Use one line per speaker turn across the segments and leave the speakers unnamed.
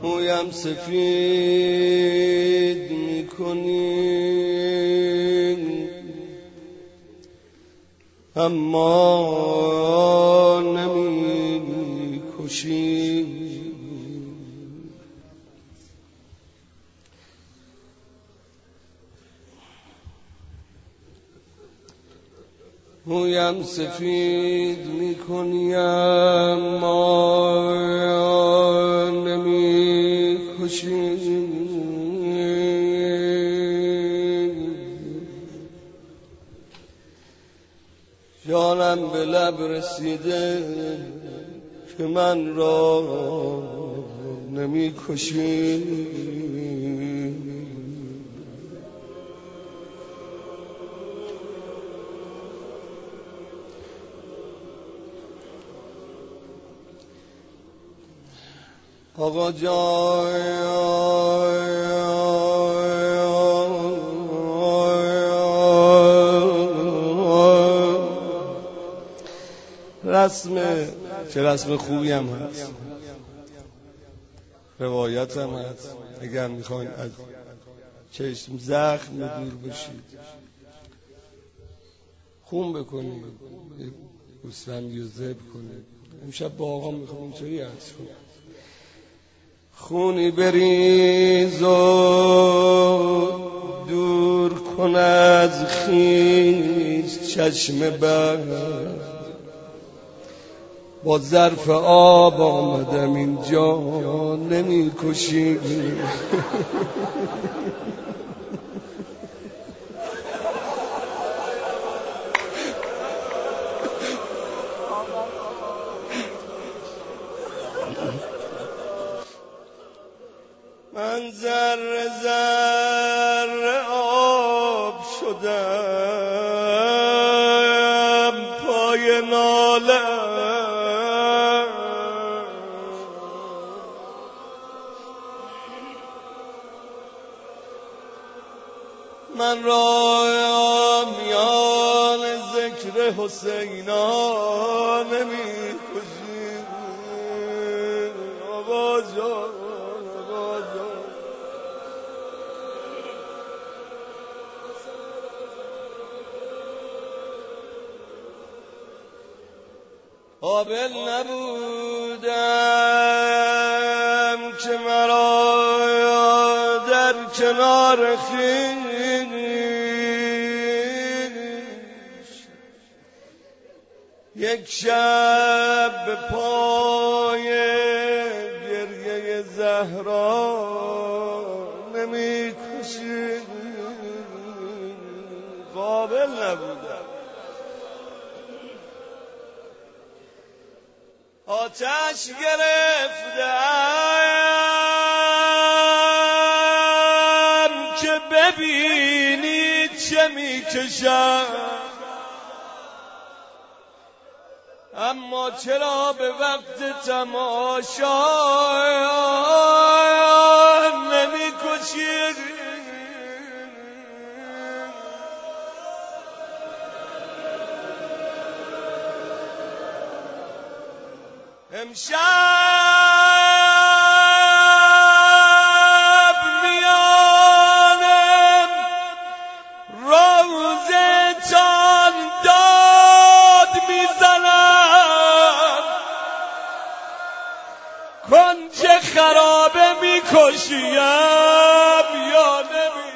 مویم سفید میکنی اما نمی کشی. مویم سفید میکنی اما نمی کشی. جانم به لب رسیده که من را نمی کشی. آقا جان چه رسم خوبی هم هست، روایت هم هست. اگر میخواین از چشم زخم دور بشید خون بکنید، گوسفندی رو ذبح کنید. امشب با آقا میخوام اینطوری عرض کنم خونی بریز و دور کن از خویش چشم بد. با ظرف آب آمدم اینجا نمی کشی. من ذره ذره آب شدم پای ناله. من را میان ذکر حسینا نمی کشی. آقا جان قابل نبودم که مرا در کنار خویش یک شب به پای گریه زهرا نمی کشی. قابل نبودم. آتش گرفتم که ببینی چه میکشم، اما چرا به وقت تماشا نمیکشی؟ امشب میانم روزتان داد میزنم، کنج خرابه میکشیم یا نمیکشیم؟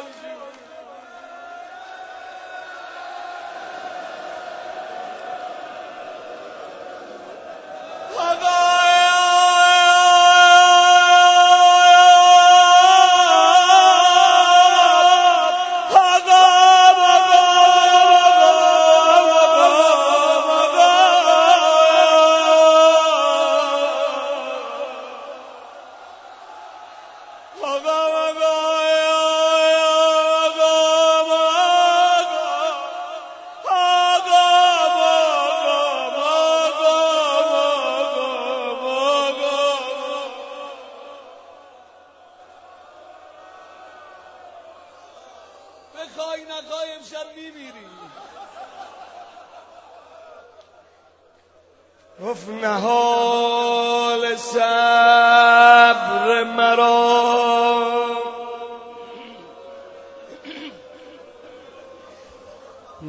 بخوای نخوای امشب میمیری. گفت نهال صبر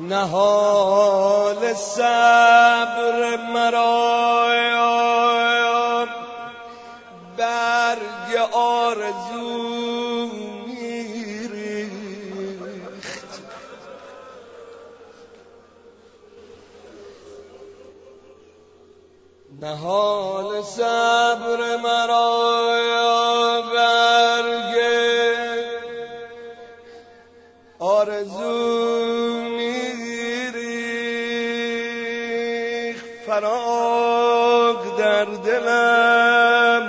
نهال صبر مرا برگ آرزو میریخت. نهال صبر مرا برگ آرزو میریخت. فراق در دلم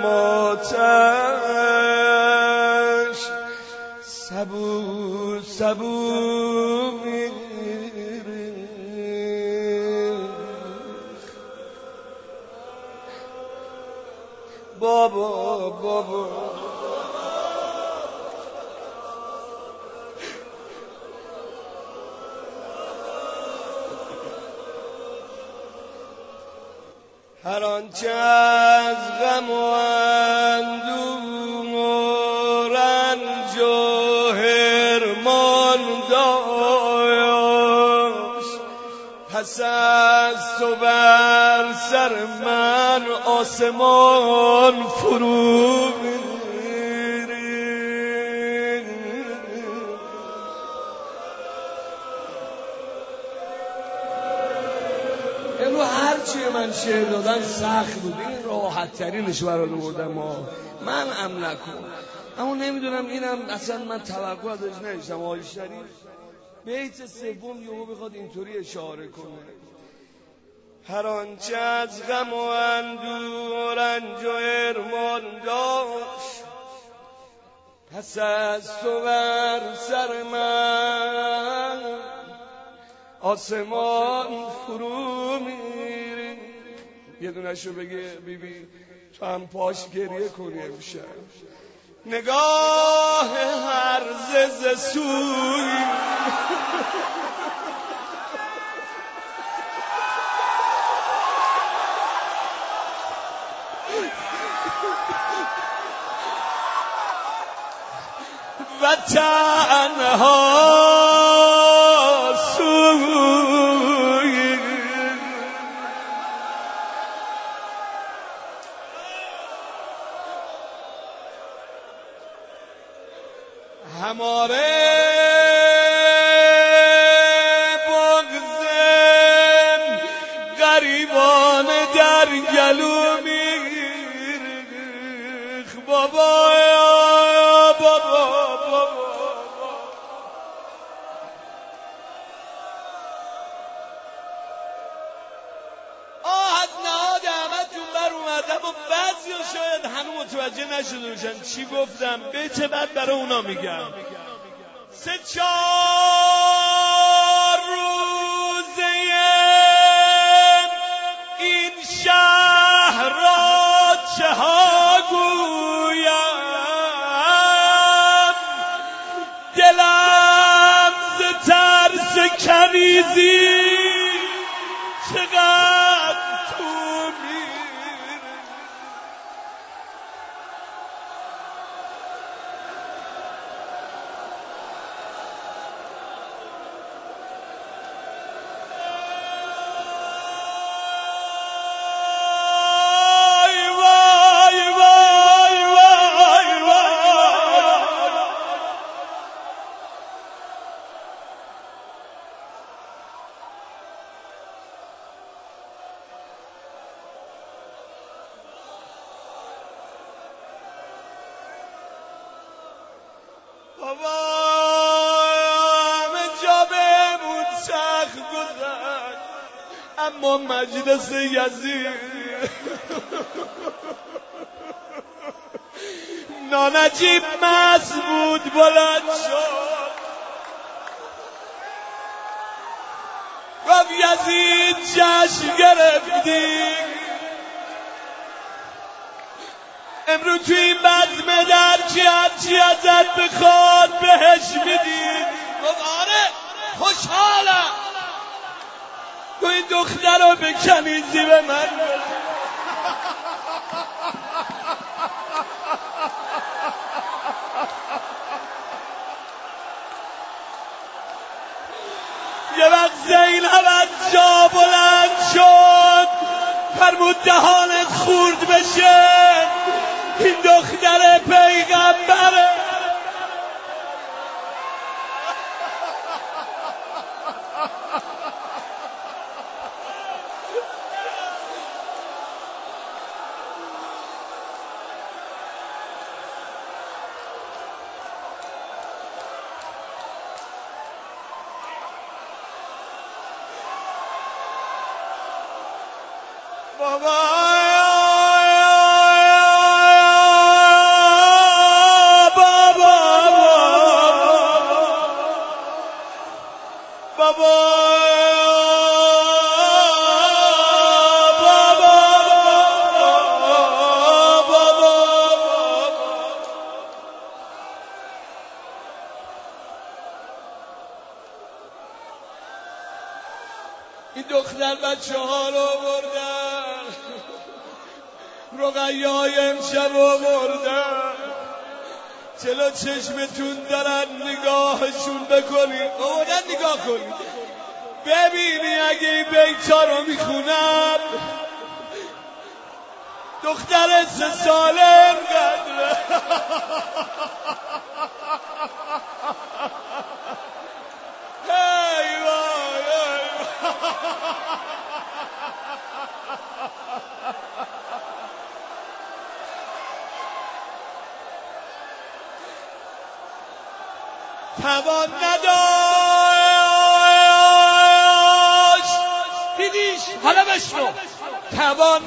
آتش سبو سبو میریخت. بابا بابا هر آنچه از غم و اندوه و رنج و حرمان داشت، پس از تو بر سر من آسمان فرو هرچی من شعر دادن سخت بود. این راحت ترینش برات بودم. من هم نکن، اما نمیدونم اینم اصلا من توقع ازش نداشتم. آقای شریف بیت سوم یهو بخواد اینطوری اشاره کنه: هر آنچه از غم و اندوه و رنج و حرمان داشت، پس از تو بر سر من آسمان فرو میری. یه دونشو بگه بیبی تو هم پاش گریه کنی امشب. نگاه هرزه ز سوی و تنها हमारे بغض غریبان در گلو میریخت. بابا بابا از نهاد احمد جون بر اومدم و بعضی شاید هنوز متوجه نشده باشن چی گفتم. بیت بعد برای اونا میگم. 3-4 روزه این شهر را چه ها گویم، دلم ز ترس کنیزی چقدر تو بابا همه جا بهمون سخت گذشت، اما مجلس یزید نانجیب مست بود بلند شد گفت یزید جشن گرفتی امروز توی این بزمه در هرچی ازت بخواد بهش میدی. گفت آره خوشحالم تو این دختر رو بکنیزی به من. یه وقت این همه جا بلند شد فرمود دهانت خورد بشه این دختر پیغمبره. بابا این دختر بچه ها رو بردن رقیای امشب رو بردن چلو چشمتون دارن نگاهشون بکنی آوردن نگاه کنی ببینی اگه این بیتا رو میخونم دختر 3 ساله انقدره هی وای توان نداشت دیدیش حالا بشنو توان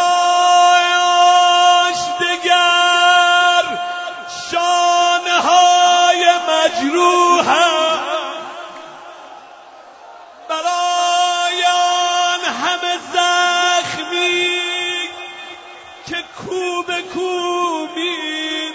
نداشت دگر شانهای مجروحم برای آن همه زخمی که کوب کوبی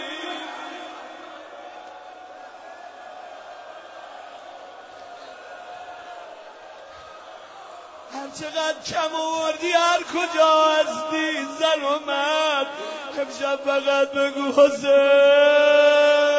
هر چقدر کم آوردی هر کجا هستی زن و مرد امشب فقط بگو حسین